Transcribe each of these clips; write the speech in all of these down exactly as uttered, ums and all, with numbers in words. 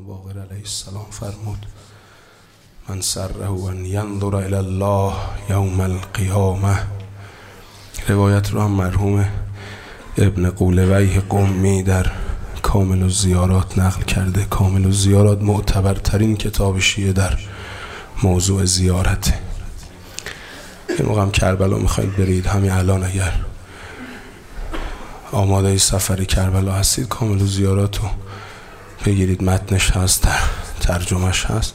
باقر علیه السلام فرمود من سره ان ینظر الی الله یوم القیامه. روایت رو هم مرحوم ابن قولویه قمی در کامل الزیارات نقل کرده. کامل الزیارات معتبرترین کتاب شیعه در موضوع زیارته. این موقع هم کربلا میخواید برید، همین الان اگر آماده سفر کربلا هستید کامل الزیارات رو بگیرید، متنش هست، ترجمهش هست،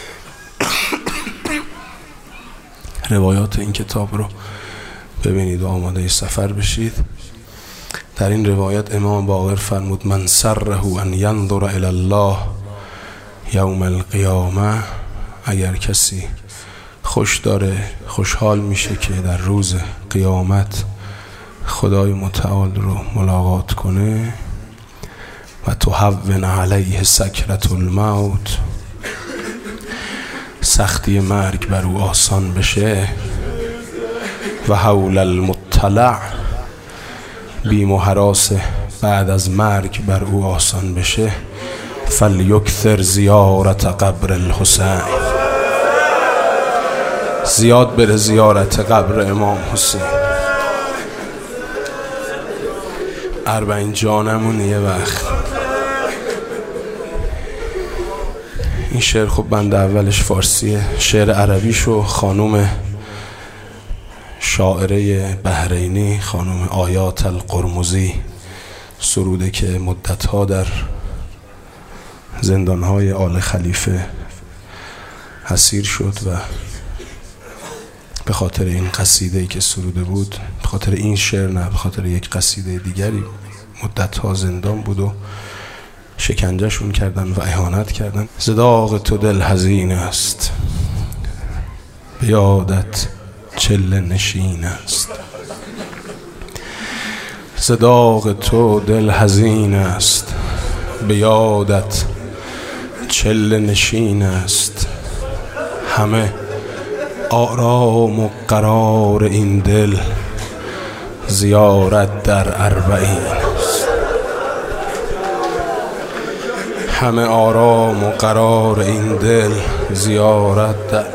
روایات این کتاب رو ببینید و آماده سفر بشید. در این روایت امام باقر فرمود من سره ان ینظر الی الله یوم القیامه. اگر کسی خوش داره، خوشحال میشه که در روز قیامت خدای متعال رو ملاقات کنه و تهون علیه سکرة الموت، سختی مرگ بر او آسان بشه، و حول المطلع، بیم و هراس بعد از مرگ بر او آسان بشه، فلیکثر زیارت قبر الحسین، زیاد بره زیارت قبر امام حسین. اربعین جانمون یه وقت. این شعر خب بند اولش فارسیه، شعر عربیشو خانوم شاعره بحرینی خانوم آیات القرمزی سروده که مدتها در زندانهای آل خلیفه اسیر شد و به خاطر این قصیده‌ای که سروده بود، به خاطر این شعر نه، به خاطر یک قصیده دیگری مدتها زندان بود و شکنجهشون کردن و اهانت کردن. زداغ تو دل حزین است، به یادت چله نشین است. زداغ تو دل حزین است، به یادت چله نشین است. همه آرام و قرار این دل زیارت در اربعین است. همه آرام و قرار این دل زیارت در.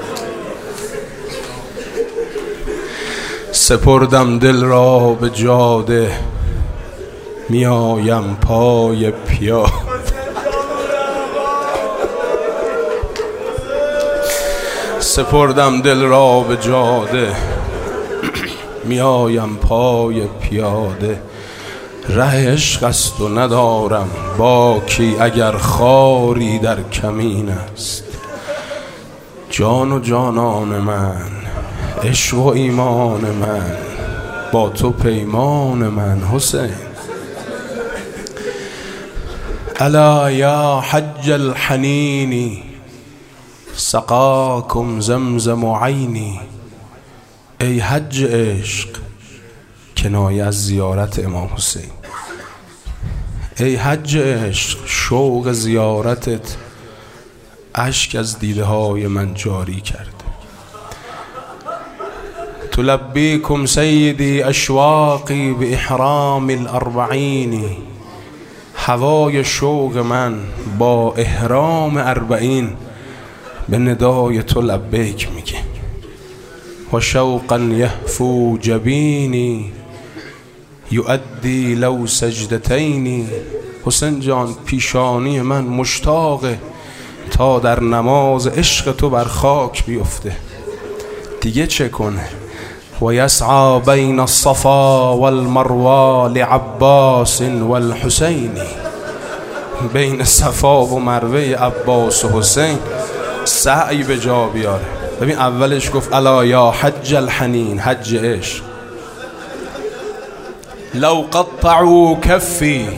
سپردم دل را به جاده، میایم پای پیاده. سپردم دل را به جاده، میایم پای پیاده. ره عشق است و ندارم باکی، اگر خاری در کمین است. جان و جانان من، عشق و ایمان من، با تو پیمان من حسین. الا یا حج الحنینی، سقاکم زمزم عینی. ای حج عشق، کنایه از زیارت امام حسین. ای حج عشق، شوق زیارتت اشک از دیده های من جاری کرد. تلبیکم سیدی اشواقی به احرام الاربعین. هوای شوق من با احرام اربعین به ندای تو لبیک میگه. و شوقا یهفو جبینی، یؤدی لو سجدتینی. حسین جان، پیشانی من مشتاقه تا در نماز عشق تو بر خاک بیفته. دیگه چه کنه؟ و یسعی بین الصفا والمروه لعباس والحسین. بین صفا و مروه عباس و حسین سعی به جا بیاره. ببین اولش گفت الا یا حج الحنین، حج عشق. لو قطعوا کفی،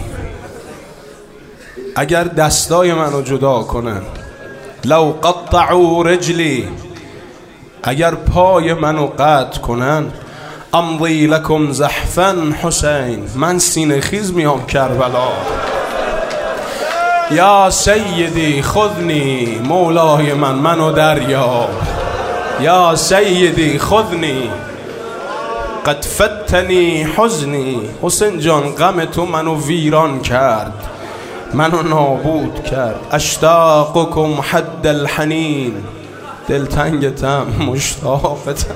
اگر دستای منو جدا کنن. لو قطعوا رجلی، اگر پای منو قطع کنن. امضی لکم زحفا حسین، من سینه خیز میام کربلا. یا سیدی خذنی، مولای من منو دریاب. یا سیدی خذنی، قد فتنی حزنی. حسین جان، غم تو منو ویران کرد. منو نابود کرد. اشتاقکم حد الحنین، دلتنگتم مشتاقتم.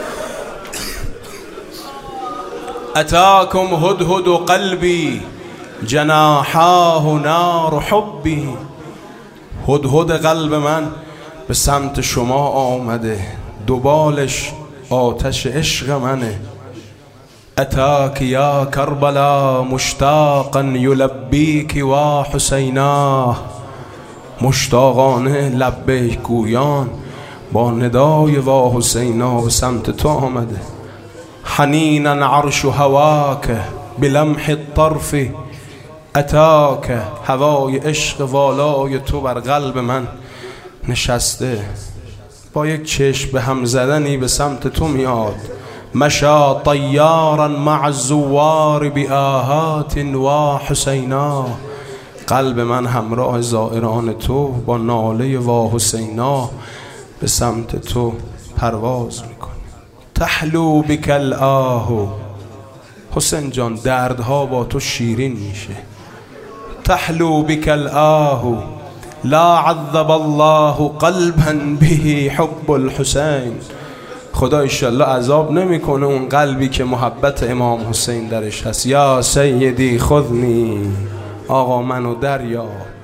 اتاکم هدهد قلبی جناحاه نار حبی. هدهد قلب من به سمت شما آمده، دوبالش آتش عشق منه. اتاک یا کربلا مشتاقا یلبیک و حسینا. مشتاقانه لبیک گویان با ندای و حسینا به سمت تو آمده. حنینا عرش هواک بلمح الطرف اتاک. هوای عشق والای تو بر قلب من نشسته، با یک چشم به هم زدنی به سمت تو میاد. مشا طیارا مع الزوار بآهات و حسینا. قلب من همراه زائران تو با ناله و حسینا به سمت تو پرواز میکنه. تحلو بک الآه. حسین جان دردها با تو شیرین میشه. تحلو بک الآه لا عذب الله قلبا به حب الحسین. خدا انشالله عذاب نمیکنه اون قلبی که محبت امام حسین درش هست. یا سیدی خذنی، آقا منو دریا.